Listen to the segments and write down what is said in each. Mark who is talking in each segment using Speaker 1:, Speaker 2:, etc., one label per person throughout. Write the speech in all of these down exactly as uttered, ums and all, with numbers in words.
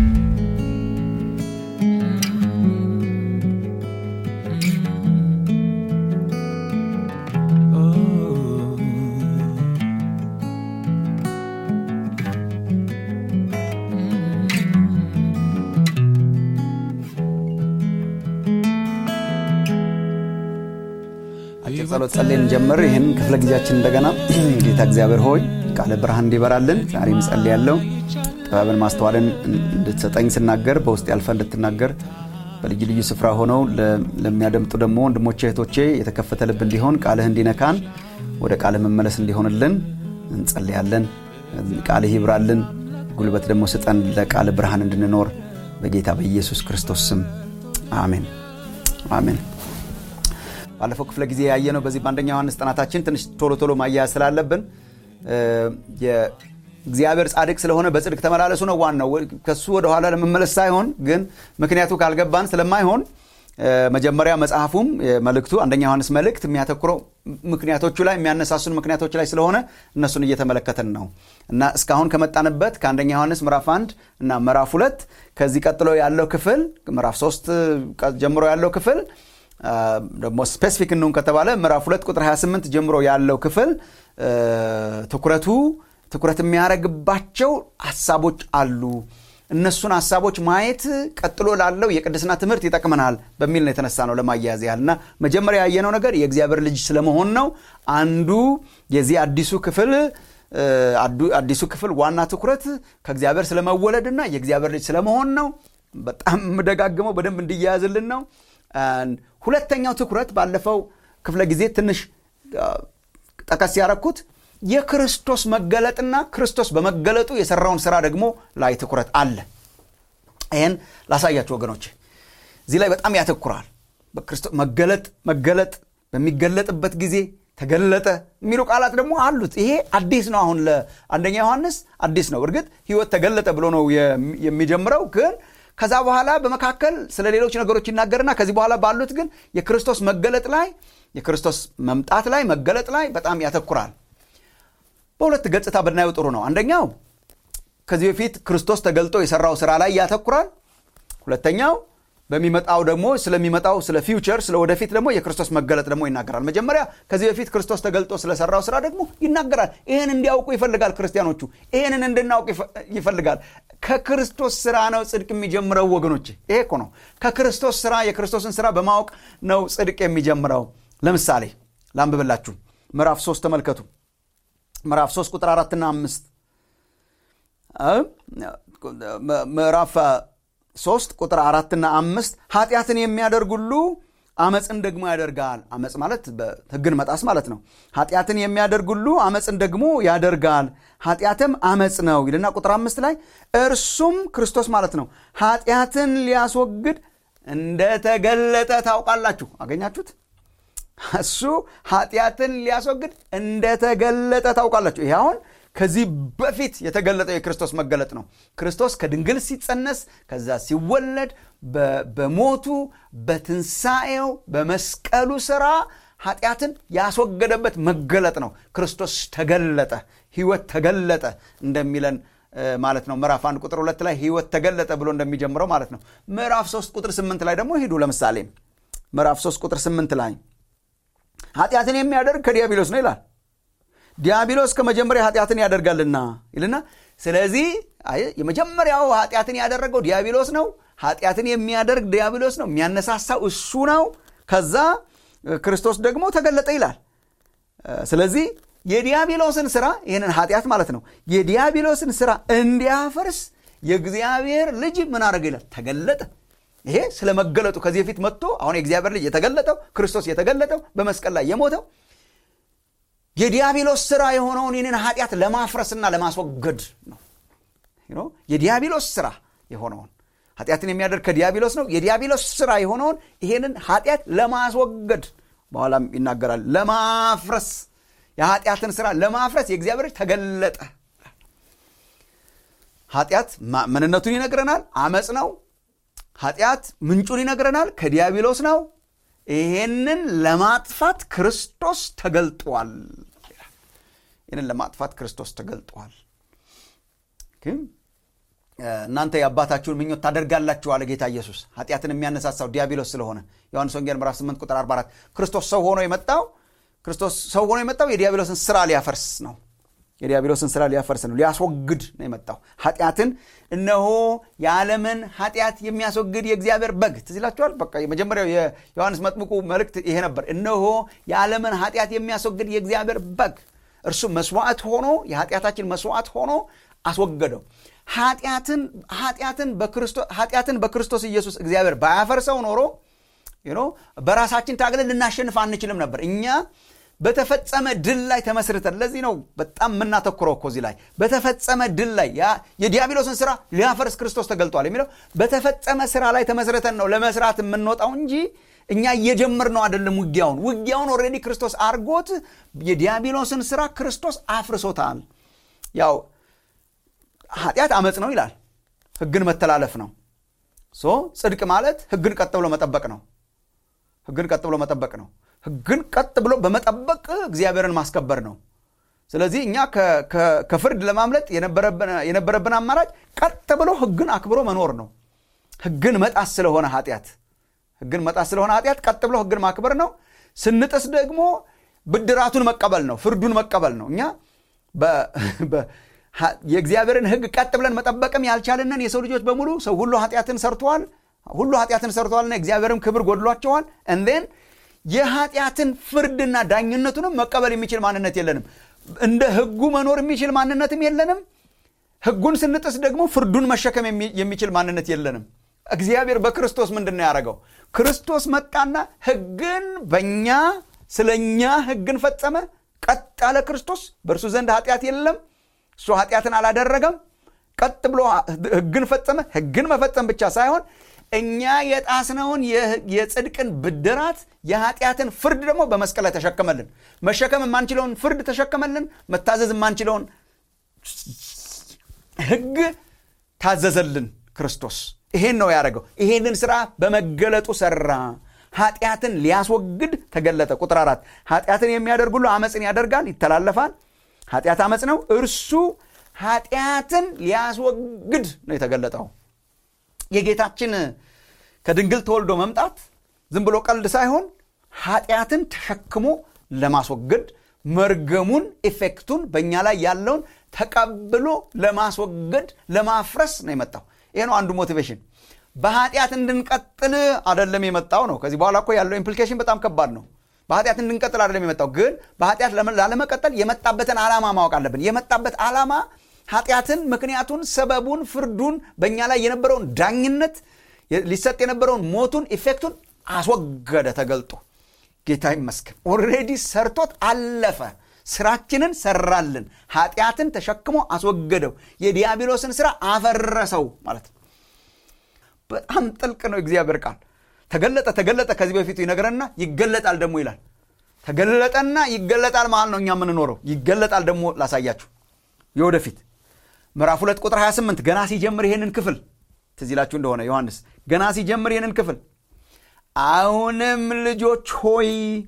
Speaker 1: ጸሎት ጸልየን ጀመር። ይሄን ክፍለ ጊዜያችን እንደገና ጌታ እግዚአብሔር ሆይ ቃለ ብርሃን እንዲበራልን ዛሬም ጸልያለሁ። ጥበብን ማስተዋልን እንድትሰጠኝ ስናገር በውስጥ ያልፈ እንድትናገር በልዩ ልዩ ስፍራ ሆነው ለሚያደምጡ ደግሞ ወንድሞቼ እህቶቼ የተከፈተ ልብ እንዲሆን ቃልህ እንዲነካን ወደ ቃልህ መመለስ እንዲሆንልን እንጸልያለን። ቃልህ ይብራልን፣ ጉልበት ደግሞ ስጠን ለቃል ብርሃን እንድንኖር በጌታ በኢየሱስ ክርስቶስ ስም አሜን አሜን። ባለፈው ክፍለ ጊዜ ያየነው በዚህ በአንደኛ ዮሐንስ ጥናታችን ትንሽ ቶሎ ቶሎ ማያያዝ ስላለብን የእግዚአብሔር ጻድቅ ስለሆነ በጽድቅ ተመላለሱ ነው ዋናው። ከሱ ወደ ኋላ ለመመለስ ሳይሆን ግን ምክንያቱ ካልገባን ስለማይሆን መጀመሪያ መጽሐፉም መልእክቱ አንደኛ ዮሐንስ መልእክት የሚያተኩረው ምክንያቶቹ ላይ የሚያነሳሱን ምክንያቶች ላይ ስለሆነ እነሱን እየተመለከተን ነው እና እስካሁን ከመጣንበት ከአንደኛ ዮሐንስ ምዕራፍ አንድ እና ምዕራፍ ሁለት ከዚህ ቀጥሎ ያለው ክፍል ምዕራፍ ሶስት ጀምሮ ያለው ክፍል ደግሞ ስፔሲፊክ ነው ከተባለ ምዕራፍ ሁለት ቁጥር ሃያ ስምንት ጀምሮ ያለው ክፍል ትኩረቱ ትኩረት የሚያረግባቸው ሐሳቦች አሉ። እነሱን ሐሳቦች ማየት ቀጥሎ ላለው የቅድስና ትምህርት ይጠቅመናል በሚል ነው የተነሳ ነው ለማያያዝ ያልና መጀመሪያ ያየነው ነገር የእግዚአብሔር ልጅ ስለመሆን ነው። አንዱ የዚህ አዲሱ ክፍል አዲሱ ክፍል ዋና ትኩረት ከእግዚአብሔር ስለመወለድና የእግዚአብሔር ልጅ ስለመሆን ነው። በጣም መደጋግመው በደንብ እንዲያያዝልን ነው። ሁለተኛው ትኩረት ባለፈው ክፍለ ጊዜ ትንሽ ተከስ ያረኩት የክርስቶስ መገለጥና ክርስቶስ በመገለጡ የሰራውን ሥራ ደግሞ ላይ ትኩረት አለ። ይሄን ላሳያችሁ ወገኖች። እዚህ ላይ በጣም ያተኩራል። በክርስቶስ መገለጥ መገለጥ በሚገለጥበት ጊዜ ተገለጠ የሚሉ ቃላት ደግሞ አሉት። ይሄ አዲስ ነው። አሁን ለአንደኛ ዮሐንስ አዲስ ነው። እርግጥ ሕይወት ተገለጠ ብሎ ነው የሚጀምረው ግን ከዛ በኋላ በመካከል ስለ ሌሎች ነገሮች ይናገርና ከዚህ በኋላ ባሉት ግን የክርስቶስ መገለጥ ላይ የክርስቶስ መምጣት ላይ መገለጥ ላይ በጣም ያተኩራል። በሁለት ገጽታ ብናየው ጥሩ ነው። አንደኛው ከዚህ በፊት ክርስቶስ ተገልጦ የሰራው ሥራ ላይ ያተኩራል። ሁለተኛው በሚመጣው ደግሞ ስለሚመጣው ስለ ፊውቸር ስለ ወደፊት ደግሞ የክርስቶስ መገለጥ ደግሞ ይናገራል። መጀመሪያ ከዚህ በፊት ክርስቶስ ተገልጦ ስለ ሰራው ሥራ ደግሞ ይናገራል። ይሄን እንዲያውቁ ይፈልጋል ክርስቲያኖቹ። ይሄንን እንድናውቅ ይፈልጋል። ከክርስቶስ ሥራ ነው ጽድቅ የሚጀምረው ወገኖች። ይሄ እኮ ነው ከክርስቶስ ሥራ የክርስቶስን ሥራ በማወቅ ነው ጽድቅ የሚጀምረው። ለምሳሌ ላንብብላችሁ። ምዕራፍ ሶስት ተመልከቱ። ምዕራፍ ሶስት ቁጥር አራት እና አምስት ምዕራፍ ሶስት ቁጥር አራት እና አምስት ኃጢአትን የሚያደርግ ሁሉ አመጽን ደግሞ ያደርጋል። አመጽ ማለት በሕግን መጣስ ማለት ነው። ኃጢአትን የሚያደርግ ሁሉ አመጽን ደግሞ ያደርጋል፣ ኃጢአትም አመጽ ነው ይልና ቁጥር አምስት ላይ እርሱም ክርስቶስ ማለት ነው ኃጢአትን ሊያስወግድ እንደተገለጠ ታውቃላችሁ። አገኛችሁት? እሱ ኃጢአትን ሊያስወግድ እንደተገለጠ ታውቃላችሁ። ይሄ አሁን ከዚህ በፊት የተገለጠው የክርስቶስ መገለጥ ነው። ክርስቶስ ከድንግል ሲጸነስ ከዛ ሲወለድ በሞቱ በትንሳኤው በመስቀሉ ሥራ ኃጢአትን ያስወገደበት መገለጥ ነው። ክርስቶስ ተገለጠ፣ ሕይወት ተገለጠ እንደሚለን ማለት ነው። ምዕራፍ አንድ ቁጥር ሁለት ላይ ሕይወት ተገለጠ ብሎ እንደሚጀምረው ማለት ነው። ምዕራፍ ሶስት ቁጥር ስምንት ላይ ደግሞ ሄዱ። ለምሳሌ ምዕራፍ ሶስት ቁጥር ስምንት ላይ ኃጢአትን የሚያደርግ ከዲያብሎስ ነው ይላል። ዲያብሎስ ከመጀመሪያ ኃጢአትን ያደርጋልና ይልና ስለዚህ የመጀመሪያው ኃጢአትን ያደረገው ዲያብሎስ ነው። ኃጢአትን የሚያደርግ ዲያብሎስ ነው፣ የሚያነሳሳው እሱ ነው። ከዛ ክርስቶስ ደግሞ ተገለጠ ይላል። ስለዚህ የዲያብሎስን ሥራ ይሄንን ኃጢአት ማለት ነው የዲያብሎስን ሥራ እንዲያፈርስ የእግዚአብሔር ልጅ ምን አደረገ ይላል? ተገለጠ። ይሄ ስለመገለጡ ከዚህ በፊት መጥቶ አሁን የእግዚአብሔር ልጅ የተገለጠው ክርስቶስ የተገለጠው በመስቀል ላይ የሞተው የዲያብሎስ ሥራ የሆነውን ይህንን ኃጢአት ለማፍረስና ለማስወገድ ነው። you know የዲያብሎስ ሥራ የሆነውን ኃጢአትን የሚያደርግ ከዲያብሎስ ነው። የዲያብሎስ ሥራ የሆነውን ይሄንን ኃጢአት ለማስወገድ በኋላም ይናገራል። ለማፍረስ የኃጢአትን ሥራ ለማፍረስ የእግዚአብሔር ልጅ ተገለጠ። ኃጢአት ምንነቱን ይነግረናል። አመጽ ነው። ኃጢአት ምንጩን ይነግረናል። ከዲያብሎስ ነው። ይሄንን ለማጥፋት ክርስቶስ ተገልጧል። ይሄንን ለማጥፋት ክርስቶስ ተገልጧል። ግን እናንተ የአባታችሁን ምኞት ታደርጋላችሁ አለ ጌታ ኢየሱስ። ኃጢአትን የሚያነሳሳው ዲያብሎስ ስለሆነ ዮሐንስ ወንጌል ምዕራፍ ስምንት ቁጥር አርባ አራት ክርስቶስ ሰው ሆኖ የመጣው ክርስቶስ ሰው ሆኖ የመጣው የዲያብሎስን ስራ ሊያፈርስ ነው። የዲያብሎስን ስራ ሊያፈርስ ነው፣ ሊያስወግድ ነው የመጣው ኃጢአትን። እነሆ የዓለምን ኃጢአት የሚያስወግድ የእግዚአብሔር በግ። ትዝ ይላችኋል። በቃ የመጀመሪያው የዮሐንስ መጥምቁ መልእክት ይሄ ነበር። እነሆ የዓለምን ኃጢአት የሚያስወግድ የእግዚአብሔር በግ፣ እርሱ መስዋዕት ሆኖ የኃጢአታችን መስዋዕት ሆኖ አስወገደው። ኃጢአትን ኃጢአትን በክርስቶስ ኃጢአትን በክርስቶስ ኢየሱስ እግዚአብሔር ባያፈርሰው ኖሮ you know በራሳችን ታግለን ልናሸንፍ አንችልም ነበር። እኛ በተፈጸመ ድል ላይ ተመስርተን፣ ለዚህ ነው በጣም የምናተኩረው እኮ እዚህ ላይ በተፈጸመ ድል ላይ ያ የዲያብሎስን ስራ ሊያፈርስ ክርስቶስ ተገልጧል የሚለው በተፈጸመ ስራ ላይ ተመስርተን ነው ለመስራት የምንወጣው እንጂ እኛ እየጀመርነው አይደለም። ውጊያውን ውጊያውን ኦሬዲ ክርስቶስ አርጎት የዲያብሎስን ስራ ክርስቶስ አፍርሶታል። ያው ኃጢአት አመጽ ነው ይላል፣ ህግን መተላለፍ ነው። ሶ ጽድቅ ማለት ህግን ቀጥ ብሎ መጠበቅ ነው። ህግን ቀጥ ብሎ መጠበቅ ነው። ህግን ቀጥ ብሎ በመጠበቅ እግዚአብሔርን ማስከበር ነው። ስለዚህ እኛ ከፍርድ ለማምለጥ የነበረብን የነበረብን አማራጭ ቀጥ ብሎ ህግን አክብሮ መኖር ነው። ህግን መጣስ ስለሆነ ኃጢአት ህግን መጣስ ስለሆነ ኃጢአት ቀጥ ብሎ ህግን ማክበር ነው። ስንጥስ ደግሞ ብድራቱን መቀበል ነው፣ ፍርዱን መቀበል ነው። እኛ በ የእግዚአብሔርን ህግ ቀጥ ብለን መጠበቅም ያልቻለንን የሰው ልጆች በሙሉ ሰው ሁሉ ኃጢአትን ሰርተዋል ሁሉ ኃጢአትን ሰርተዋልና እግዚአብሔርም ክብር ጎድሏቸዋል። and then የኃጢአትን ፍርድና ዳኝነቱንም መቀበል የሚችል ማንነት የለንም። እንደ ህጉ መኖር የሚችል ማንነትም የለንም። ህጉን ስንጥስ ደግሞ ፍርዱን መሸከም የሚችል ማንነት የለንም። እግዚአብሔር በክርስቶስ ምንድነው ያደረገው? ክርስቶስ መጣና ህግን በእኛ ስለኛ ህግን ፈጸመ። ቀጥ ያለ ክርስቶስ፣ በእርሱ ዘንድ ኃጢአት የለም። እሱ ኃጢአትን አላደረገም። ቀጥ ብሎ ህግን ፈጸመ። ህግን መፈጸም ብቻ ሳይሆን እኛ የጣስነውን የጽድቅን ብድራት የኃጢአትን ፍርድ ደግሞ በመስቀል ላይ ተሸከመልን። መሸከም የማንችለውን ፍርድ ተሸከመልን። መታዘዝ የማንችለውን ህግ ታዘዘልን ክርስቶስ። ይሄን ነው ያደረገው። ይሄንን ስራ በመገለጡ ሰራ። ኃጢአትን ሊያስወግድ ተገለጠ። ቁጥር አራት ኃጢአትን የሚያደርግ ሁሉ አመጽን ያደርጋል፣ ይተላለፋል። ኃጢአት አመጽ ነው፣ እርሱ ኃጢአትን ሊያስወግድ ነው የተገለጠው። የጌታችን ከድንግል ተወልዶ መምጣት ዝም ብሎ ቀልድ ሳይሆን ኃጢአትን ተሸክሞ ለማስወገድ መርገሙን ኢፌክቱን በእኛ ላይ ያለውን ተቀብሎ ለማስወገድ ለማፍረስ ነው የመጣው። ይሄ ነው አንዱ ሞቲቬሽን። በኃጢአት እንድንቀጥል አይደለም የመጣው ነው። ከዚህ በኋላ እኮ ያለው ኢምፕሊኬሽን በጣም ከባድ ነው። በኃጢአት እንድንቀጥል አይደለም የመጣው፣ ግን በኃጢአት ላለመቀጠል የመጣበትን ዓላማ ማወቅ አለብን። የመጣበት ዓላማ ኃጢአትን፣ ምክንያቱን፣ ሰበቡን፣ ፍርዱን፣ በእኛ ላይ የነበረውን ዳኝነት፣ ሊሰጥ የነበረውን ሞቱን፣ ኢፌክቱን አስወገደ ተገልጦ። ጌታ ይመስገን። ኦልሬዲ ሰርቶት አለፈ። ስራችንን ሰራልን። ኃጢአትን ተሸክሞ አስወገደው። የዲያብሎስን ስራ አፈረሰው ማለት ነው። በጣም ጥልቅ ነው እግዚአብሔር ቃል። ተገለጠ ተገለጠ ከዚህ በፊቱ ይነገረና ይገለጣል ደግሞ ይላል። ተገለጠና ይገለጣል ማለት ነው እኛ የምንኖረው። ይገለጣል ደግሞ ላሳያችሁ የወደፊት ምዕራፍ ሁለት ቁጥር ሃያ ስምንት ገና ሲጀምር ይሄንን ክፍል ትዝ ይላችሁ እንደሆነ ዮሐንስ ገና ሲጀምር ይሄንን ክፍል አሁንም ልጆች ሆይ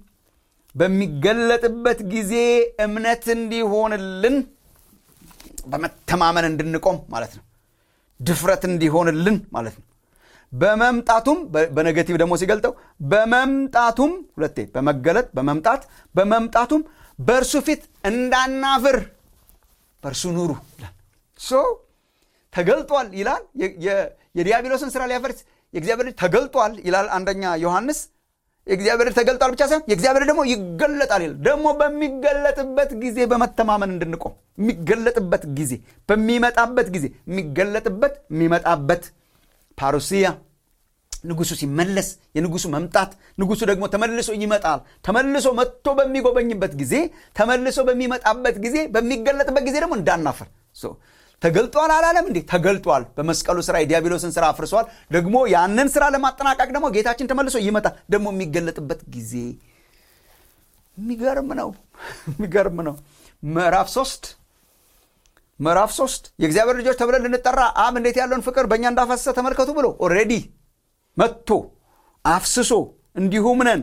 Speaker 1: በሚገለጥበት ጊዜ እምነት እንዲሆንልን በመተማመን እንድንቆም ማለት ነው። ድፍረት እንዲሆንልን ማለት ነው። በመምጣቱም በኔጌቲቭ ደግሞ ሲገልጠው በመምጣቱም ሁለቴ በመገለጥ በመምጣት በመምጣቱም በእርሱ ፊት እንዳናፍር በእርሱ ኑሩ ይላል። ሶ ተገልጧል ይላል። የዲያብሎስን ስራ ሊያፈርስ የእግዚአብሔር ተገልጧል ይላል አንደኛ ዮሐንስ። የእግዚአብሔር ተገልጧል ብቻ ሳይሆን የእግዚአብሔር ደግሞ ይገለጣል ይላል። ደግሞ በሚገለጥበት ጊዜ በመተማመን እንድንቆም፣ የሚገለጥበት ጊዜ፣ በሚመጣበት ጊዜ፣ የሚገለጥበት የሚመጣበት ፓሩሲያ ንጉሱ ሲመለስ የንጉሱ መምጣት፣ ንጉሱ ደግሞ ተመልሶ ይመጣል። ተመልሶ መጥቶ በሚጎበኝበት ጊዜ፣ ተመልሶ በሚመጣበት ጊዜ፣ በሚገለጥበት ጊዜ ደግሞ እንዳናፈር። ሶ ተገልጧል አላለም እንዴ? ተገልጧል። በመስቀሉ ስራ የዲያብሎስን ስራ አፍርሷል። ደግሞ ያንን ስራ ለማጠናቀቅ ደግሞ ጌታችን ተመልሶ ይመጣል። ደግሞ የሚገለጥበት ጊዜ የሚገርም ነው። የሚገርም ነው። ምዕራፍ ሶስት ምዕራፍ ሶስት የእግዚአብሔር ልጆች ተብለን ልንጠራ አብ እንዴት ያለውን ፍቅር በእኛ እንዳፈሰሰ ተመልከቱ ብሎ ኦልሬዲ መጥቶ አፍስሶ እንዲሁም ነን።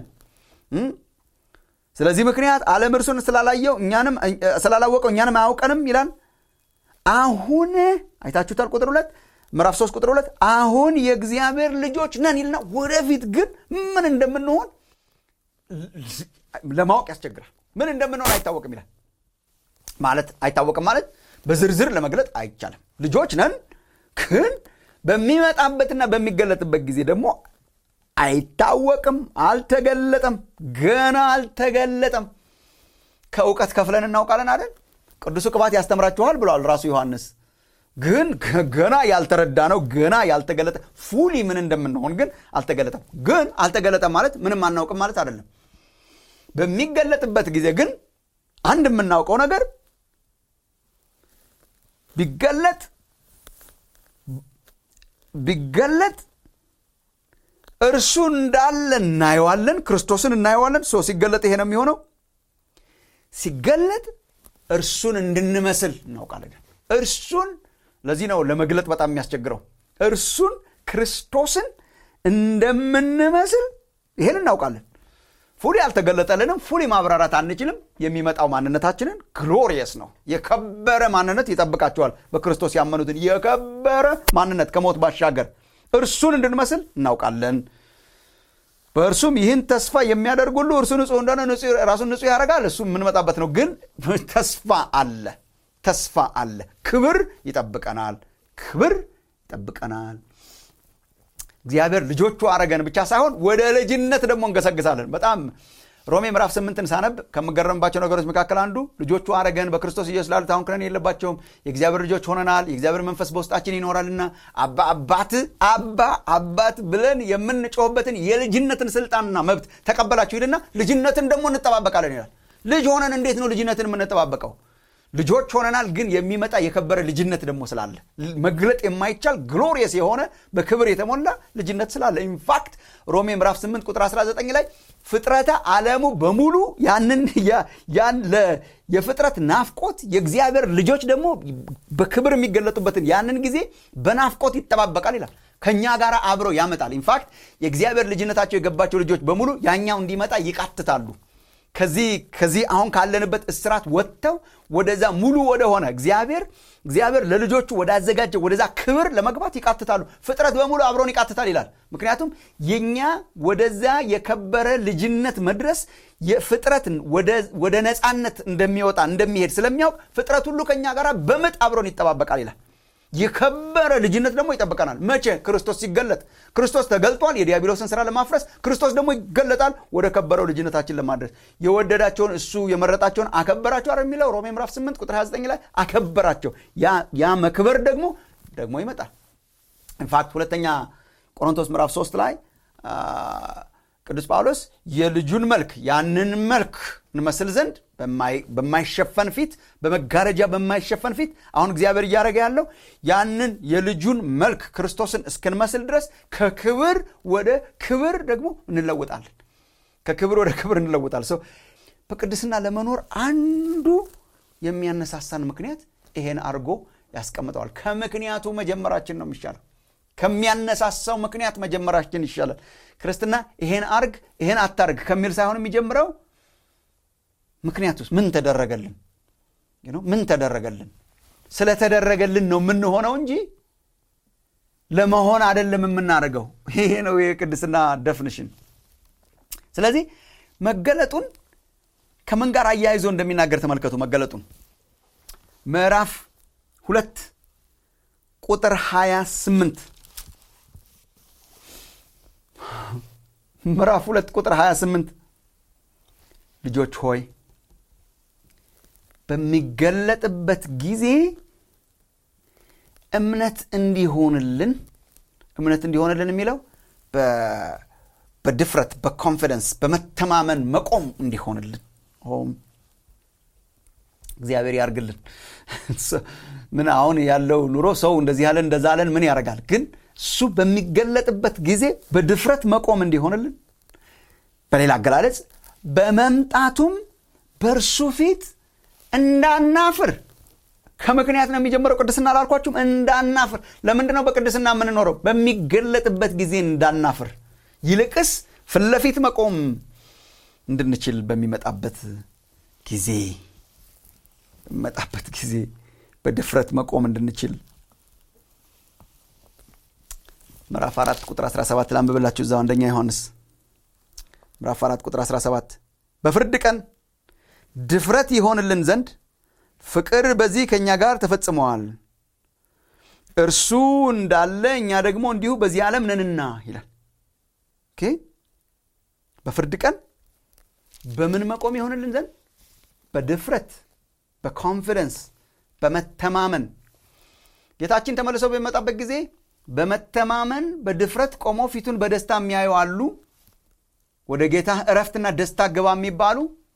Speaker 1: ስለዚህ ምክንያት ዓለም እርሱን ስላላየው እኛንም ስላላወቀው እኛንም አያውቀንም ይላል። አሁን አይታችሁታል ቁጥር ሁለት ምዕራፍ ሶስት ቁጥር ሁለት አሁን የእግዚአብሔር ልጆች ነን ይልና ወደፊት ግን ምን እንደምንሆን ለማወቅ ያስቸግራል። ምን እንደምንሆን አይታወቅም ይላል። ማለት አይታወቅም ማለት በዝርዝር ለመግለጥ አይቻልም። ልጆች ነን ግን በሚመጣበትና በሚገለጥበት ጊዜ ደግሞ አይታወቅም፣ አልተገለጠም፣ ገና አልተገለጠም። ከእውቀት ከፍለን እናውቃለን አይደል? ቅዱሱ ቅባት ያስተምራችኋል ብሏል ራሱ ዮሐንስ። ግን ገና ያልተረዳ ነው፣ ገና ያልተገለጠ ፉሊ ምን እንደምንሆን ግን አልተገለጠም። ግን አልተገለጠም ማለት ምንም አናውቅም ማለት አይደለም። በሚገለጥበት ጊዜ ግን አንድ የምናውቀው ነገር ቢገለጥ ቢገለጥ እርሱ እንዳለ እናየዋለን፣ ክርስቶስን እናየዋለን። ሶ ሲገለጥ ይሄ ነው የሚሆነው። ሲገለጥ እርሱን እንድንመስል እናውቃለን። እርሱን ለዚህ ነው ለመግለጥ በጣም የሚያስቸግረው። እርሱን ክርስቶስን እንደምንመስል ይሄን እናውቃለን። ፉሊ አልተገለጠልንም፣ ፉሊ ማብራራት አንችልም። የሚመጣው ማንነታችንን ግሎሪየስ ነው። የከበረ ማንነት ይጠብቃቸዋል። በክርስቶስ ያመኑትን የከበረ ማንነት ከሞት ባሻገር እርሱን እንድንመስል እናውቃለን። በእርሱም ይህን ተስፋ የሚያደርግ ሁሉ እርሱ ንጹሕ እንደሆነ ራሱን ንጹሕ ያደርጋል። እሱ የምንመጣበት ነው። ግን ተስፋ አለ፣ ተስፋ አለ። ክብር ይጠብቀናል፣ ክብር ይጠብቀናል። እግዚአብሔር ልጆቹ አረገን ብቻ ሳይሆን ወደ ልጅነት ደግሞ እንገሰግሳለን። በጣም ሮሜ ምዕራፍ ስምንትን ሳነብ ከምገረምባቸው ነገሮች መካከል አንዱ ልጆቹ አረገን በክርስቶስ ኢየሱስ ላሉት አሁን ክረን የለባቸውም፣ የእግዚአብሔር ልጆች ሆነናል፣ የእግዚአብሔር መንፈስ በውስጣችን ይኖራልና አባ አባት አባ አባት ብለን የምንጮህበትን የልጅነትን ስልጣንና መብት ተቀበላችሁ ይልና ልጅነትን ደግሞ እንጠባበቃለን ይላል። ልጅ ሆነን እንዴት ነው ልጅነትን የምንጠባበቀው? ልጆች ሆነናል፣ ግን የሚመጣ የከበረ ልጅነት ደግሞ ስላለ መግለጥ የማይቻል ግሎሪየስ የሆነ በክብር የተሞላ ልጅነት ስላለ ኢንፋክት ሮሜ ምዕራፍ ስምንት ቁጥር አስራ ዘጠኝ ላይ ፍጥረተ ዓለሙ በሙሉ ያንን ያን የፍጥረት ናፍቆት የእግዚአብሔር ልጆች ደግሞ በክብር የሚገለጡበትን ያንን ጊዜ በናፍቆት ይጠባበቃል ይላል። ከኛ ጋር አብረው ያመጣል። ኢንፋክት የእግዚአብሔር ልጅነታቸው የገባቸው ልጆች በሙሉ ያኛው እንዲመጣ ይቃትታሉ። ከዚህ ከዚህ አሁን ካለንበት እስራት ወጥተው ወደዛ ሙሉ ወደ ሆነ እግዚአብሔር እግዚአብሔር ለልጆቹ ወዳዘጋጀው ወደዛ ክብር ለመግባት ይቃትታሉ። ፍጥረት በሙሉ አብሮን ይቃትታል ይላል። ምክንያቱም የኛ ወደዛ የከበረ ልጅነት መድረስ የፍጥረት ወደ ወደ ነፃነት እንደሚወጣ እንደሚሄድ ስለሚያውቅ ፍጥረት ሁሉ ከኛ ጋር በምጥ አብሮን ይጠባበቃል ይላል። የከበረ ልጅነት ደግሞ ይጠብቀናል። መቼ? ክርስቶስ ሲገለጥ። ክርስቶስ ተገልጧል የዲያብሎስን ስራ ለማፍረስ። ክርስቶስ ደግሞ ይገለጣል ወደ ከበረው ልጅነታችን ለማድረስ። የወደዳቸውን እሱ የመረጣቸውን አከበራቸው አይደል የሚለው ሮሜ ምዕራፍ ስምንት ቁጥር ሃያ ዘጠኝ ላይ አከበራቸው። ያ ያ መክበር ደግሞ ደግሞ ይመጣል። ኢንፋክት ሁለተኛ ቆሮንቶስ ምዕራፍ ሶስት ላይ ቅዱስ ጳውሎስ የልጁን መልክ ያንን መልክ እንመስል ዘንድ በማይሸፈን ፊት በመጋረጃ በማይሸፈን ፊት አሁን እግዚአብሔር እያደረገ ያለው ያንን የልጁን መልክ ክርስቶስን እስክንመስል ድረስ ከክብር ወደ ክብር ደግሞ እንለወጣለን። ከክብር ወደ ክብር እንለወጣለን። ሰው በቅድስና ለመኖር አንዱ የሚያነሳሳን ምክንያት ይሄን አርጎ ያስቀምጠዋል። ከምክንያቱ መጀመራችን ነው የሚሻለው። ከሚያነሳሳው ምክንያት መጀመራችን ይሻላል። ክርስትና ይሄን አርግ ይሄን አታርግ ከሚል ሳይሆን የሚጀምረው ምክንያቱስ ምን ተደረገልን you know ምን ተደረገልን ስለተደረገልን ነው ምን ሆነው እንጂ ለመሆን አይደለም የምናደርገው። ይሄ ነው የቅድስና ዴፊኒሽን። ስለዚህ መገለጡን ከምን ጋር አያይዞ እንደሚናገር ተመልከቱ። መገለጡን ምዕራፍ ሁለት ቁጥር ሃያ ስምንት ምዕራፍ ሁለት ቁጥር ሃያ ስምንት ልጆች ሆይ በሚገለጥበት ጊዜ እምነት እንዲሆንልን እምነት እንዲሆንልን የሚለው በድፍረት በኮንፊደንስ በመተማመን መቆም እንዲሆንልን እግዚአብሔር ያርግልን። ምን አሁን ያለው ኑሮ ሰው እንደዚህ ያለ እንደዛለን ምን ያረጋል? ግን እሱ በሚገለጥበት ጊዜ በድፍረት መቆም እንዲሆንልን፣ በሌላ አገላለጽ በመምጣቱም በእርሱ ፊት እንዳናፍር። ከምክንያት ነው የሚጀምረው ቅድስና አላልኳችሁም? እንዳናፍር። ለምንድን ነው በቅድስና የምንኖረው? በሚገለጥበት ጊዜ እንዳናፍር፣ ይልቅስ ፊት ለፊት መቆም እንድንችል በሚመጣበት ጊዜ በሚመጣበት ጊዜ በድፍረት መቆም እንድንችል ምዕራፍ አራት ቁጥር አስራ ሰባት ላንብብላችሁ እዛው አንደኛ ዮሐንስ ምዕራፍ አራት ቁጥር አስራ ሰባት በፍርድ ቀን ድፍረት ይሆንልን ዘንድ ፍቅር በዚህ ከኛ ጋር ተፈጽሟል እርሱ እንዳለ እኛ ደግሞ እንዲሁ በዚህ ዓለም ነንና ይላል ኦኬ በፍርድ ቀን በምን መቆም ይሆንልን ዘንድ በድፍረት በኮንፊደንስ በመተማመን ጌታችን ተመልሶ በመጣበት ጊዜ በመተማመን በድፍረት ቆሞ ፊቱን በደስታ የሚያዩ አሉ ወደ ጌታ ዕረፍትና ደስታ ገባ የሚባሉ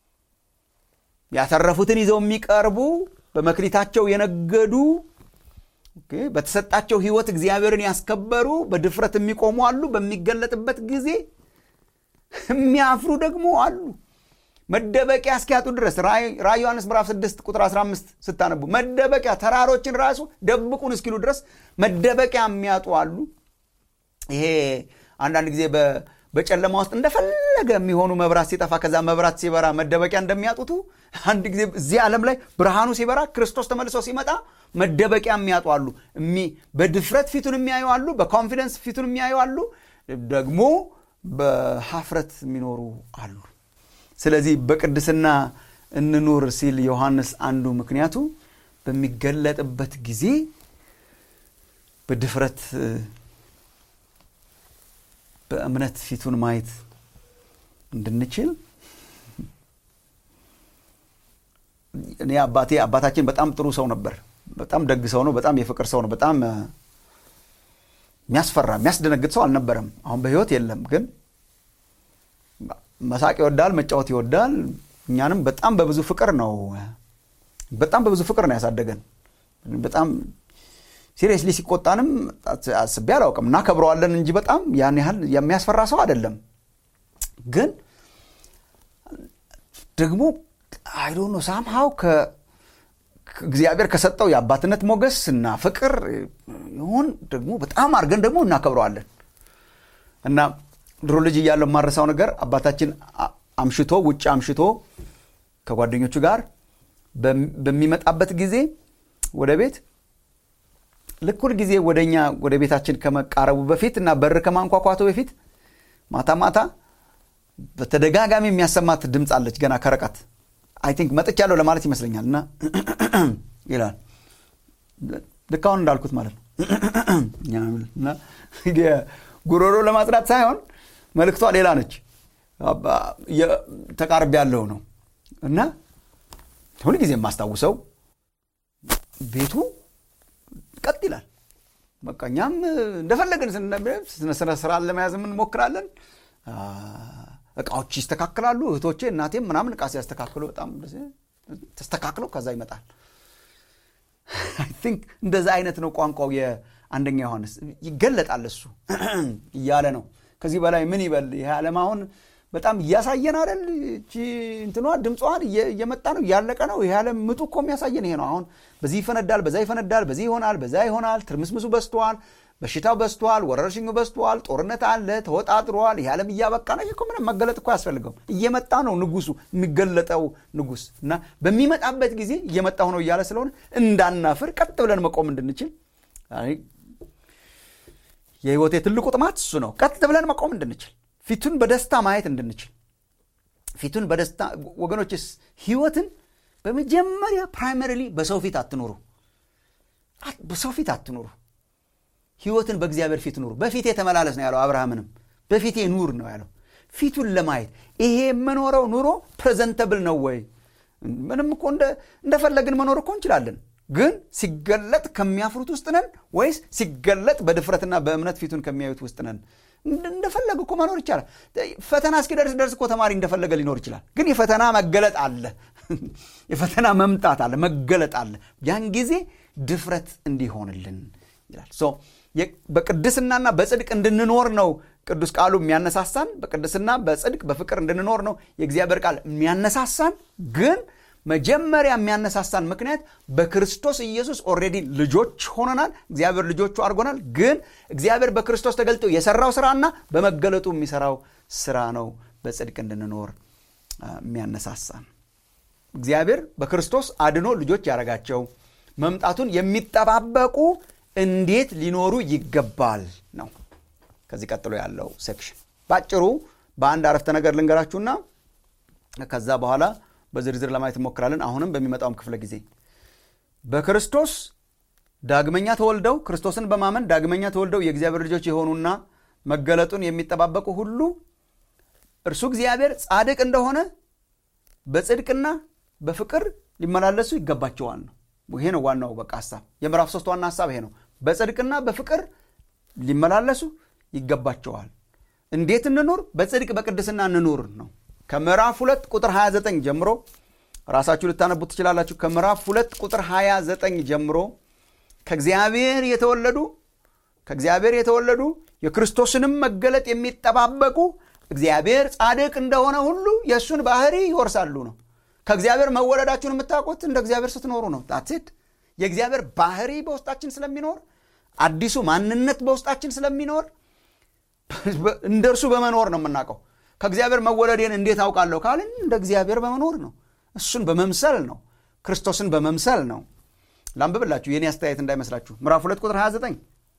Speaker 1: ያተረፉትን ይዘው የሚቀርቡ በመክሊታቸው የነገዱ ኦኬ በተሰጣቸው ህይወት እግዚአብሔርን ያስከበሩ በድፍረት የሚቆሙ አሉ በሚገለጥበት ጊዜ የሚያፍሩ ደግሞ አሉ መደበቂያ እስኪያጡ ድረስ ራዕይ ዮሐንስ ምዕራፍ ስድስት ቁጥር አስራ አምስት ስታነቡ መደበቂያ ተራሮችን ራሱ ደብቁን እስኪሉ ድረስ መደበቂያ የሚያጡ አሉ ይሄ አንዳንድ ጊዜ በጨለማ ውስጥ እንደፈለገ የሚሆኑ መብራት ሲጠፋ ከዛ መብራት ሲበራ መደበቂያ እንደሚያጡቱ አንድ ጊዜ እዚህ ዓለም ላይ ብርሃኑ ሲበራ ክርስቶስ ተመልሶ ሲመጣ መደበቂያ የሚያጡ አሉ በድፍረት ፊቱን የሚያዩ አሉ በኮንፊደንስ ፊቱን የሚያዩ አሉ ደግሞ በሐፍረት የሚኖሩ አሉ ስለዚህ በቅድስና እንኑር ሲል ዮሐንስ አንዱ ምክንያቱ በሚገለጥበት ጊዜ በድፍረት በእምነት ፊቱን ማየት እንድንችል እኔ አባቴ አባታችን በጣም ጥሩ ሰው ነበር በጣም ደግ ሰው ነው በጣም የፍቅር ሰው ነው በጣም የሚያስፈራ የሚያስደነግጥ ሰው አልነበረም አሁን በህይወት የለም ግን መሳቅ ይወዳል መጫወት ይወዳል እኛንም በጣም በብዙ ፍቅር ነው በጣም በብዙ ፍቅር ነው ያሳደገን በጣም ሲሪየስሊ ሲቆጣንም አስቤ አላውቅም እና ከብረዋለን እንጂ በጣም ያን ያህል የሚያስፈራ ሰው አይደለም ግን ደግሞ I don't know somehow ከ እግዚአብሔር ከሰጠው የአባትነት ሞገስና ፍቅር ይሁን ደግሞ በጣም አርገን ደግሞ እናከብረዋለን እና ድሮ ልጅ እያለው ማረሳው ነገር አባታችን አምሽቶ ውጭ አምሽቶ ከጓደኞቹ ጋር በሚመጣበት ጊዜ ወደ ቤት ለኩል ጊዜ ወደኛ ወደ ቤታችን ከመቃረቡ በፊት እና በር ከማንኳኳቱ በፊት ማታ ማታ በተደጋጋሚ የሚያሰማት ድምጽ አለች ገና ከረቀት I think መጥቻለሁ ለማለት ይመስለኛልና ይላል ለካውን እንዳልኩት ማለት ነው ያምልና ጉሮሮ ለማጽዳት ሳይሆን መልክቷ ሌላ ነች ተቃርብ ያለው ነው እና ሁሉ ጊዜ ማስተዋውሰው ቤቱ ቀጥ ይላል በቃኛም እንደፈለገን ስነ ስርዓት ለመያዝ ምን ሞክራለን እቃዎች ይስተካከላሉ እህቶቼ እናቴም ምናምን እቃ ሲያስተካክሉ በጣም ተስተካክለው ከዛ ይመጣል I think እንደዛ አይነት ነው ቋንቋው የአንደኛ ዮሐንስ ይገለጣል እሱ ይያለ ነው ከዚህ በላይ ምን ይበል ይሄ ዓለም አሁን በጣም ያሳየን አይደል እቺ እንትኗ ድምጿን እየመጣ ነው ያለቀ ነው ይሄ ዓለም ምጡ እኮ የሚያሳየን ይሄ ነው አሁን በዚህ ይፈነዳል በዛ ይፈነዳል በዚህ ይሆናል በዛ ይሆናል ትርምስምሱ በስቷል በሽታው በስቷል ወረርሽኙ በስቷል ጦርነት አለ ተወጣጥሯል ይሄ ዓለም እያበቃ ነው እኮ ምንም መገለጥ እኮ ያስፈልገው እየመጣ ነው ንጉሱ የሚገለጠው ንጉስ እና በሚመጣበት ጊዜ እየመጣው ነው ይያለ ስለሆነ እንዳናፍር ቀጥ ብለን መቆም እንድንችል አይ የህይወቴ ትልቁ ጥማት እሱ ነው ቀጥ ብለን መቆም እንድንችል ፊቱን በደስታ ማየት እንድንችል ፊቱን በደስታ ወገኖችስ ህይወትን በመጀመሪያ ፕራይመሪሊ በሰው ፊት አትኑሩ በሰው ፊት አትኑሩ ህይወትን በእግዚአብሔር ፊት ኑሩ በፊቴ ተመላለስ ነው ያለው አብርሃምንም በፊቴ ኑር ነው ያለው ፊቱን ለማየት ይሄ መኖረው ኑሮ ፕሬዘንተብል ነው ወይ ምንም እኮ እንደ እንደፈለግን መኖር እኮ እንችላለን ግን ሲገለጥ ከሚያፍሩት ውስጥ ነን ወይስ ሲገለጥ በድፍረትና በእምነት ፊቱን ከሚያዩት ውስጥ ነን እንደፈለገ እኮ መኖር ይችላል ፈተና እስኪደርስ ደርስ እኮ ተማሪ እንደፈለገ ሊኖር ይችላል ግን የፈተና መገለጥ አለ የፈተና መምጣት አለ መገለጥ አለ ያን ጊዜ ድፍረት እንዲሆንልን ይላል ሶ በቅድስናና በጽድቅ እንድንኖር ነው ቅዱስ ቃሉ የሚያነሳሳን በቅድስና በጽድቅ በፍቅር እንድንኖር ነው የእግዚአብሔር ቃል የሚያነሳሳን ግን መጀመሪያ የሚያነሳሳን ምክንያት በክርስቶስ ኢየሱስ ኦሬዲ ልጆች ሆነናል እግዚአብሔር ልጆቹ አድርጎናል ግን እግዚአብሔር በክርስቶስ ተገልጦ የሰራው ስራና በመገለጡ የሚሰራው ስራ ነው በጽድቅ እንድንኖር የሚያነሳሳን እግዚአብሔር በክርስቶስ አድኖ ልጆች ያረጋቸው መምጣቱን የሚጠባበቁ እንዴት ሊኖሩ ይገባል ነው ከዚህ ቀጥሎ ያለው ሴክሽን ባጭሩ በአንድ አረፍተ ነገር ልንገራችሁና ከዛ በኋላ በዝርዝር ለማየት እንሞክራለን። አሁንም በሚመጣው ክፍለ ጊዜ በክርስቶስ ዳግመኛ ተወልደው ክርስቶስን በማመን ዳግመኛ ተወልደው የእግዚአብሔር ልጆች የሆኑና መገለጡን የሚጠባበቁ ሁሉ እርሱ እግዚአብሔር ጻድቅ እንደሆነ በጽድቅና በፍቅር ሊመላለሱ ይገባቸዋል ነው። ይሄ ነው ዋናው በቃ ሐሳብ። የምዕራፍ ሶስት ዋና ሐሳብ ይሄ ነው። በጽድቅና በፍቅር ሊመላለሱ ይገባቸዋል። እንዴት እንኑር? በጽድቅ በቅድስና እንኑር ነው። ከምዕራፍ ሁለት ቁጥር ሃያ ዘጠኝ ጀምሮ ራሳችሁ ልታነቡት ትችላላችሁ። ከምዕራፍ ሁለት ቁጥር ሃያ ዘጠኝ ጀምሮ ከእግዚአብሔር የተወለዱ ከእግዚአብሔር የተወለዱ የክርስቶስንም መገለጥ የሚጠባበቁ እግዚአብሔር ጻድቅ እንደሆነ ሁሉ የእሱን ባህሪ ይወርሳሉ ነው። ከእግዚአብሔር መወለዳችሁን የምታውቁት እንደ እግዚአብሔር ስትኖሩ ነው። ታትት የእግዚአብሔር ባህሪ በውስጣችን ስለሚኖር አዲሱ ማንነት በውስጣችን ስለሚኖር እንደርሱ በመኖር ነው የምናውቀው። ከእግዚአብሔር መወለዴን እንዴት አውቃለሁ ካልን እንደ እግዚአብሔር በመኖር ነው። እሱን በመምሰል ነው። ክርስቶስን በመምሰል ነው። ላንብብላችሁ የኔ አስተያየት እንዳይመስላችሁ። ምዕራፍ ሁለት ቁጥር ሃያ ዘጠኝ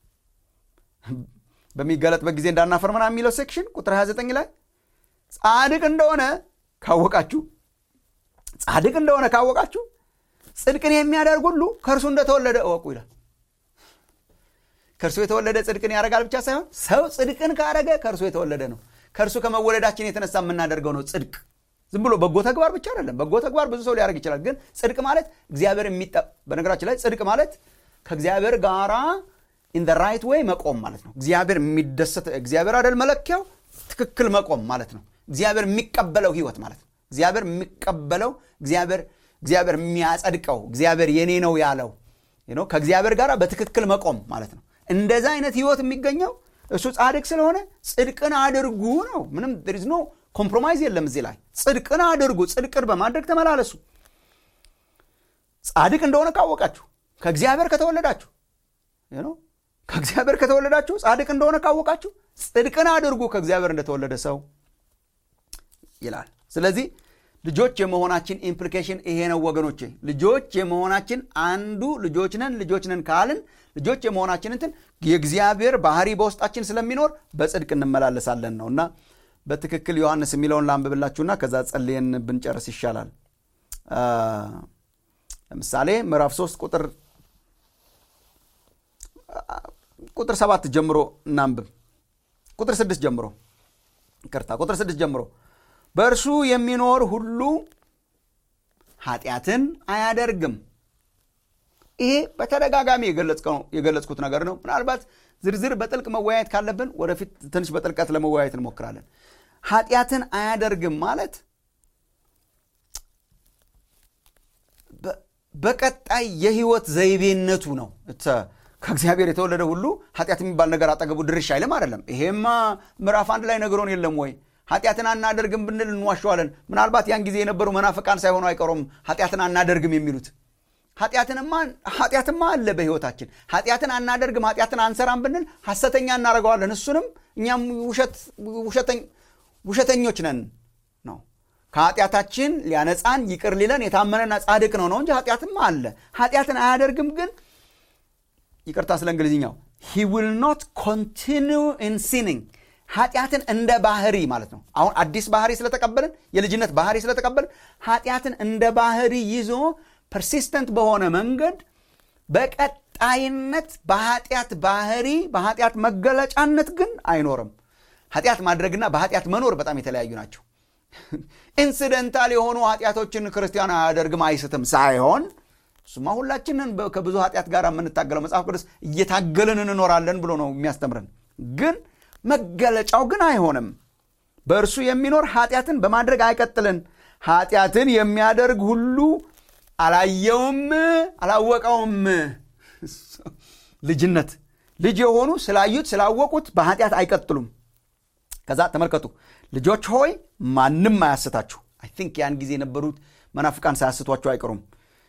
Speaker 1: በሚገለጥበት ጊዜ እንዳናፈር ምናምን የሚለው ሴክሽን ቁጥር ሃያ ዘጠኝ ላይ ጻድቅ እንደሆነ ካወቃችሁ ጻድቅ እንደሆነ ካወቃችሁ ጽድቅን የሚያደርግ ሁሉ ከእርሱ እንደተወለደ እወቁ ይላል። ከእርሱ የተወለደ ጽድቅን ያደርጋል ብቻ ሳይሆን ሰው ጽድቅን ካደረገ ከእርሱ የተወለደ ነው። ከእርሱ ከመወለዳችን የተነሳ የምናደርገው ነው ጽድቅ። ዝም ብሎ በጎ ተግባር ብቻ አይደለም። በጎ ተግባር ብዙ ሰው ሊያደርግ ይችላል። ግን ጽድቅ ማለት እግዚአብሔር የሚጠ በነገራችን ላይ ጽድቅ ማለት ከእግዚአብሔር ጋራ in the right way መቆም ማለት ነው። እግዚአብሔር የሚደሰት እግዚአብሔር አይደል መለኪያው ትክክል መቆም ማለት ነው። እግዚአብሔር የሚቀበለው ህይወት ማለት ነው። እግዚአብሔር የሚቀበለው እግዚአብሔር እግዚአብሔር የሚያጸድቀው እግዚአብሔር የኔ ነው ያለው you know ከእግዚአብሔር ጋራ በትክክል መቆም ማለት ነው። እንደዛ አይነት ህይወት የሚገኘው እሱ ጻድቅ ስለሆነ ጽድቅን አድርጉ ነው። ምንም there is no compromise የለም እዚህ ላይ። ጽድቅን አድርጉ፣ ጽድቅን በማድረግ ተመላለሱ። ጻድቅ እንደሆነ ካወቃችሁ ከእግዚአብሔር ከተወለዳችሁ you know ከእግዚአብሔር ከተወለዳችሁ ጻድቅ እንደሆነ ካወቃችሁ ጽድቅን አድርጉ ከእግዚአብሔር እንደተወለደ ሰው ይላል። ስለዚህ ልጆች የመሆናችን ኢምፕሊኬሽን ይሄ ነው ወገኖቼ። ልጆች የመሆናችን አንዱ ልጆች ነን ልጆች ነን ካልን ልጆች የመሆናችን እንትን የእግዚአብሔር ባህሪ በውስጣችን ስለሚኖር በጽድቅ እንመላለሳለን ነውና በትክክል ዮሐንስ የሚለውን ላንብብላችሁና ከዛ ጸልየን ብንጨርስ ይሻላል። ለምሳሌ ምዕራፍ ሶስት ቁጥር ቁጥር ሰባት ጀምሮ እናንብብ። ቁጥር ስድስት ጀምሮ ይቅርታ ቁጥር ስድስት ጀምሮ በእርሱ የሚኖር ሁሉ ኃጢአትን አያደርግም። ይሄ በተደጋጋሚ የገለጽከው የገለጽኩት ነገር ነው። ምናልባት ዝርዝር በጥልቅ መወያየት ካለብን ወደፊት ትንሽ በጥልቀት ለመወያየት እንሞክራለን። ኃጢአትን አያደርግም ማለት በቀጣይ የህይወት ዘይቤነቱ ነው። ከእግዚአብሔር የተወለደ ሁሉ ኃጢአት የሚባል ነገር አጠገቡ ድርሽ አይልም አይደለም። ይሄማ ምዕራፍ አንድ ላይ ነገሮን የለም ወይ? ኃጢአትን አናደርግም ብንል እንዋሸዋለን። ምናልባት ያን ጊዜ የነበሩ መናፍቃን ሳይሆኑ አይቀሩም ኃጢአትን አናደርግም የሚሉት። ኃጢአትንማ ኃጢአትማ አለ በህይወታችን። ኃጢአትን አናደርግም ኃጢአትን አንሰራም ብንል ሐሰተኛ እናደርገዋለን። እሱንም እኛም ውሸት ውሸተኝ ውሸተኞች ነን ነው። ከኃጢአታችን ሊያነጻን ይቅር ሊለን የታመነና ጻድቅ ነው ነው እንጂ ኃጢአትማ አለ። ኃጢአትን አያደርግም ግን ይቅርታ ስለ እንግሊዝኛው he will not continue in sinning ኃጢአትን እንደ ባህሪ ማለት ነው። አሁን አዲስ ባህሪ ስለተቀበልን የልጅነት ባህሪ ስለተቀበልን ኃጢአትን እንደ ባህሪ ይዞ persistent በሆነ መንገድ በቀጣይነት በኃጢአት ባህሪ በኃጢአት መገለጫነት ግን አይኖርም። ኃጢአት ማድረግና በኃጢአት መኖር በጣም የተለያዩ ናቸው። ኢንሲደንታል የሆኑ ኃጢአቶችን ክርስቲያን አያደርግም አይስትም ሳይሆን ሱማ ሁላችንን ከብዙ ኃጢአት ጋር የምንታገለው መጽሐፍ ቅዱስ እየታገልን እንኖራለን ብሎ ነው የሚያስተምረን። ግን መገለጫው ግን አይሆንም። በእርሱ የሚኖር ኃጢአትን በማድረግ አይቀጥልን። ኃጢአትን የሚያደርግ ሁሉ አላየውም አላወቀውም። ልጅነት ልጅ የሆኑ ስላዩት ስላወቁት በኃጢአት አይቀጥሉም። ከዛ ተመልከቱ ልጆች ሆይ ማንም አያስታችሁ። አይ ቲንክ ያን ጊዜ የነበሩት መናፍቃን ሳያስቷቸው አይቀሩም።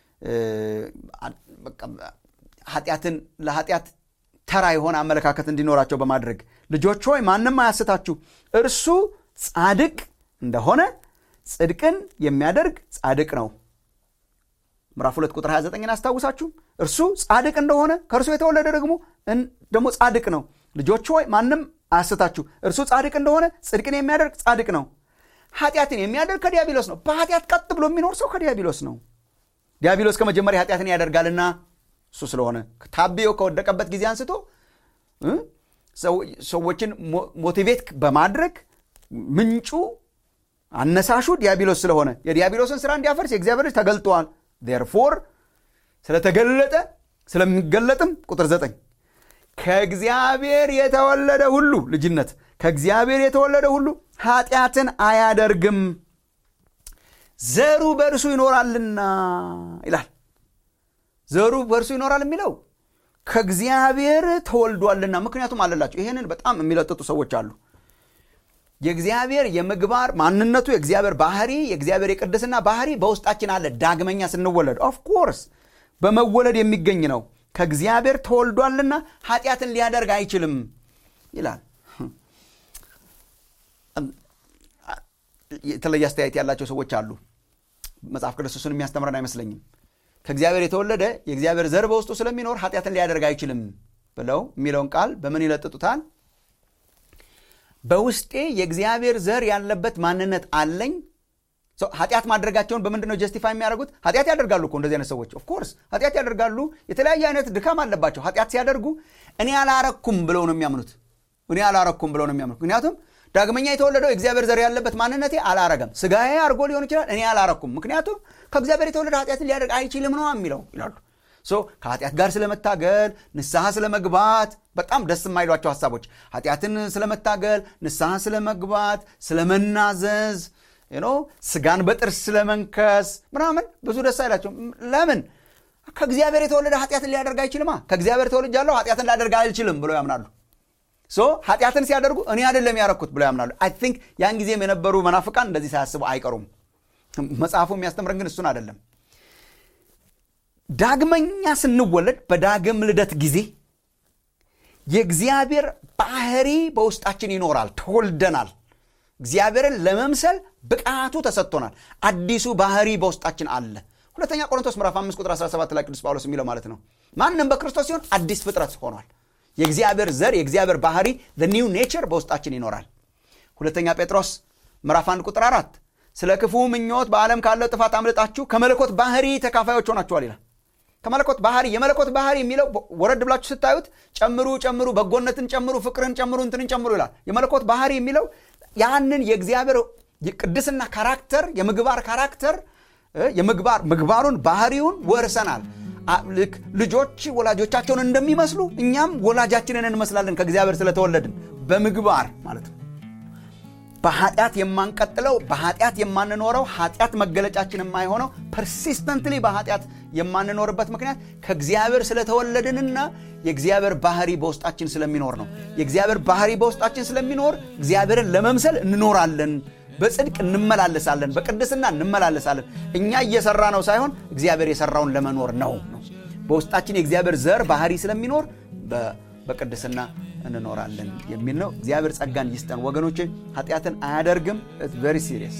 Speaker 1: ኃጢአትን ለኃጢአት ተራ የሆነ አመለካከት እንዲኖራቸው በማድረግ ልጆች ሆይ ማንም አያስታችሁ። እርሱ ጻድቅ እንደሆነ ጽድቅን የሚያደርግ ጻድቅ ነው። ምዕራፍ ሁለት ቁጥር ሃያ ዘጠኝን አስታውሳችሁ። እርሱ ጻድቅ እንደሆነ ከእርሱ የተወለደ ደግሞ ደግሞ ጻድቅ ነው። ልጆች ሆይ ማንም አስታችሁ እርሱ ጻድቅ እንደሆነ ጽድቅን የሚያደርግ ጻድቅ ነው። ኃጢአትን የሚያደርግ ከዲያብሎስ ነው። በኃጢአት ቀጥ ብሎ የሚኖር ሰው ከዲያብሎስ ነው። ዲያብሎስ ከመጀመሪያ ኃጢአትን ያደርጋልና እሱ ስለሆነ ታብዮ ከወደቀበት ጊዜ አንስቶ ሰዎችን ሞቲቬት በማድረግ ምንጩ አነሳሹ ዲያብሎስ ስለሆነ የዲያብሎስን ስራ እንዲያፈርስ የእግዚአብሔር ልጅ ተገልጧል። therefore ስለተገለጠ ስለሚገለጥም ቁጥር ዘጠኝ ከእግዚአብሔር የተወለደ ሁሉ ልጅነት ከእግዚአብሔር የተወለደ ሁሉ ኃጢአትን አያደርግም ዘሩ በእርሱ ይኖራልና ይላል። ዘሩ በእርሱ ይኖራል የሚለው ከእግዚአብሔር ተወልዷልና ምክንያቱም አለላችሁ። ይሄንን በጣም የሚለጥጡ ሰዎች አሉ። የእግዚአብሔር የምግባር ማንነቱ የእግዚአብሔር ባህሪ የእግዚአብሔር የቅድስና ባህሪ በውስጣችን አለ ዳግመኛ ስንወለድ። ኦፍ ኮርስ በመወለድ የሚገኝ ነው። ከእግዚአብሔር ተወልዷልና ኃጢአትን ሊያደርግ አይችልም ይላል። የተለየ አስተያየት ያላቸው ሰዎች አሉ። መጽሐፍ ቅዱስ እሱን የሚያስተምረን አይመስለኝም። ከእግዚአብሔር የተወለደ የእግዚአብሔር ዘር በውስጡ ስለሚኖር ኃጢአትን ሊያደርግ አይችልም ብለው የሚለውን ቃል በምን ይለጥጡታል? በውስጤ የእግዚአብሔር ዘር ያለበት ማንነት አለኝ። ኃጢአት ማድረጋቸውን በምንድን ነው ጀስቲፋይ የሚያደርጉት? ኃጢአት ያደርጋሉ እኮ እንደዚህ አይነት ሰዎች። ኦፍ ኮርስ ኃጢአት ያደርጋሉ። የተለያየ አይነት ድካም አለባቸው። ኃጢአት ሲያደርጉ እኔ አላረኩም ብለው ነው የሚያምኑት። እኔ አላረኩም ብለው ነው የሚያምኑት። ምክንያቱም ዳግመኛ የተወለደው የእግዚአብሔር ዘር ያለበት ማንነቴ አላረገም። ስጋዬ አርጎ ሊሆን ይችላል። እኔ አላረኩም። ምክንያቱም ከእግዚአብሔር የተወለደ ኃጢአትን ሊያደርግ አይችልም ነው የሚለው ይላሉ። ሶ ከኃጢአት ጋር ስለመታገል ንስሐ ስለመግባት በጣም ደስ የማይሏቸው ሐሳቦች ኃጢአትን ስለመታገል ንስሐ ስለመግባት ስለመናዘዝ you know ስጋን በጥርስ ስለመንከስ ምናምን ብዙ ደስ አይላቸው። ለምን? ከእግዚአብሔር የተወለደ ኃጢአትን ሊያደርግ አይችልማ። ከእግዚአብሔር ተወልጃለሁ ኃጢአትን ላደርግ አልችልም ብለው ያምናሉ። ሶ ኃጢአትን ሲያደርጉ እኔ አይደለም ያረኩት ብለው ያምናሉ። አይ ቲንክ ያን ጊዜም የነበሩ መናፍቃን እንደዚህ ሳያስቡ አይቀሩም። መጽሐፉ የሚያስተምረን ግን እሱን አይደለም። ዳግመኛ ስንወለድ በዳግም ልደት ጊዜ የእግዚአብሔር ባህሪ በውስጣችን ይኖራል። ተወልደናል። እግዚአብሔርን ለመምሰል ብቃቱ ተሰጥቶናል። አዲሱ ባህሪ በውስጣችን አለ። ሁለተኛ ቆሮንቶስ ምዕራፍ አምስት ቁጥር አስራ ሰባት ላይ ቅዱስ ጳውሎስ የሚለው ማለት ነው ማንም በክርስቶስ ሲሆን አዲስ ፍጥረት ሆኗል። የእግዚአብሔር ዘር የእግዚአብሔር ባህሪ the new nature በውስጣችን ይኖራል። ሁለተኛ ጴጥሮስ ምዕራፍ አንድ ቁጥር አራት ስለ ክፉ ምኞት በዓለም ካለው ጥፋት አምልጣችሁ ከመለኮት ባህሪ ተካፋዮች ሆናችኋል ይላል። ከመለኮት ባህሪ የመለኮት ባህሪ የሚለው ወረድ ብላችሁ ስታዩት ጨምሩ ጨምሩ በጎነትን ጨምሩ ፍቅርን ጨምሩ እንትንን ጨምሩ ይላል። የመለኮት ባህሪ የሚለው ያንን የእግዚአብሔር የቅድስና ካራክተር የምግባር ካራክተር የምግባር ምግባሩን ባህሪውን ወርሰናል። ልጆች ወላጆቻቸውን እንደሚመስሉ እኛም ወላጃችንን እንመስላለን ከእግዚአብሔር ስለተወለድን በምግባር ማለት ነው። በኃጢአት የማንቀጥለው በኃጢአት የማንኖረው ኃጢአት መገለጫችን የማይሆነው ፐርሲስተንትሊ በኃጢአት የማንኖርበት ምክንያት ከእግዚአብሔር ስለተወለድንና የእግዚአብሔር ባህሪ በውስጣችን ስለሚኖር ነው። የእግዚአብሔር ባህሪ በውስጣችን ስለሚኖር እግዚአብሔርን ለመምሰል እንኖራለን። በጽድቅ እንመላለሳለን። በቅድስና እንመላለሳለን። እኛ እየሰራ ነው ሳይሆን እግዚአብሔር የሰራውን ለመኖር ነው ነው በውስጣችን የእግዚአብሔር ዘር ባህሪ ስለሚኖር በቅድስና እንኖራለን የሚል ነው። እግዚአብሔር ጸጋን ይስጠን ወገኖቼ። ኃጢአትን አያደርግም። ኢትስ ቬሪ ሲሪየስ።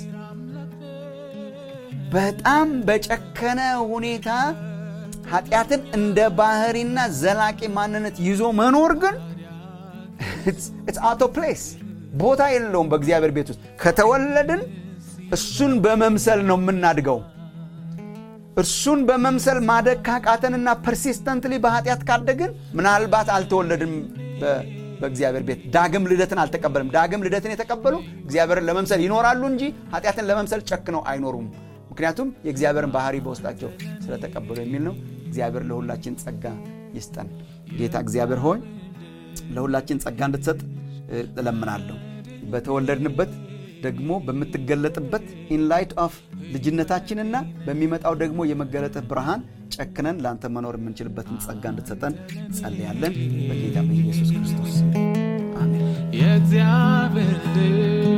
Speaker 1: በጣም በጨከነ ሁኔታ ኃጢአትን እንደ ባህሪና ዘላቂ ማንነት ይዞ መኖር ግን ኢትስ አውት ኦፍ ፕሌስ ቦታ የለውም በእግዚአብሔር ቤት ውስጥ። ከተወለድን እሱን በመምሰል ነው የምናድገው። እርሱን በመምሰል ማደግ ካቃተንና ፐርሲስተንትሊ በኃጢአት ካደግን ምናልባት አልተወለድም በእግዚአብሔር ቤት። ዳግም ልደትን አልተቀበልም። ዳግም ልደትን የተቀበሉ እግዚአብሔርን ለመምሰል ይኖራሉ እንጂ ኃጢአትን ለመምሰል ጨክነው አይኖሩም። ምክንያቱም የእግዚአብሔርን ባህሪ በውስጣቸው ስለተቀበሉ የሚል ነው። እግዚአብሔር ለሁላችን ጸጋ ይስጠን። ጌታ እግዚአብሔር ሆይ ለሁላችን ጸጋ እንድትሰጥ እለምናለሁ። በተወለድንበት ደግሞ በምትገለጥበት ኢን ላይት ኦፍ ልጅነታችንና በሚመጣው ደግሞ የመገለጥህ ብርሃን ጨክነን ላንተ መኖር የምንችልበትን ጸጋ እንድትሰጠን ጸልያለን በጌታ በኢየሱስ ክርስቶስ አሜን።